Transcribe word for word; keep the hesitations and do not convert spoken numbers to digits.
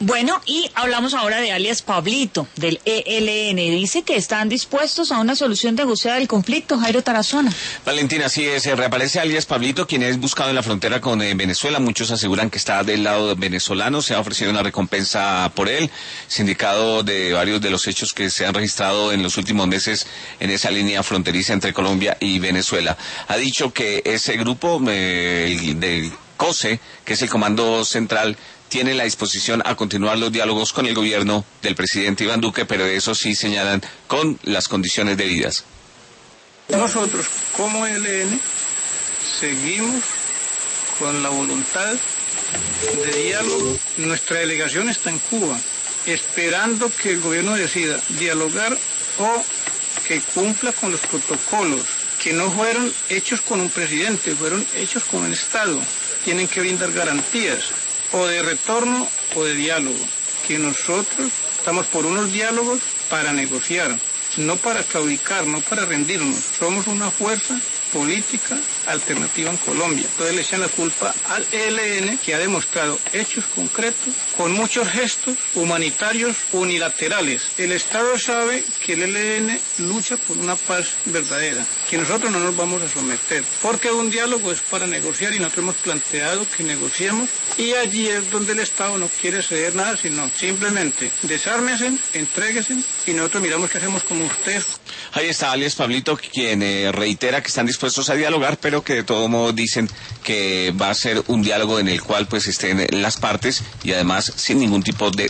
Bueno, y hablamos ahora de alias Pablito, del E L N. Dice que están dispuestos a una solución negociada del conflicto. Jairo Tarazona. Valentina, sí es, reaparece alias Pablito, quien es buscado en la frontera con eh, Venezuela. Muchos aseguran que está del lado venezolano. Se ha ofrecido una recompensa por él. Sindicado de varios de los hechos que se han registrado en los últimos meses en esa línea fronteriza entre Colombia y Venezuela. Ha dicho que ese grupo eh, el, del COSE, que es el Comando Central, tiene la disposición a continuar los diálogos con el gobierno del presidente Iván Duque, pero eso sí señalan con las condiciones debidas. Nosotros, como E L N, seguimos con la voluntad de diálogo. Nuestra delegación está en Cuba, esperando que el gobierno decida dialogar o que cumpla con los protocolos, que no fueron hechos con un presidente, fueron hechos con el Estado. Tienen que brindar garantías, o de retorno o de diálogo, que nosotros estamos por unos diálogos para negociar, no para claudicar, no para rendirnos. Somos una fuerza política alternativa en Colombia. Entonces le echan la culpa al E L N, que ha demostrado hechos concretos con muchos gestos humanitarios unilaterales. El Estado sabe que el E L N lucha por una paz verdadera, que nosotros no nos vamos a someter, porque un diálogo es para negociar y nosotros hemos planteado que negociemos, y allí es donde el Estado no quiere ceder nada, sino simplemente desármense, entréguense y nosotros miramos qué hacemos como ustedes. Ahí está alias Pablito, quien eh, reitera que están dispuestos a dialogar, pero que de todo modo dicen que va a ser un diálogo en el cual pues estén las partes y además sin ningún tipo de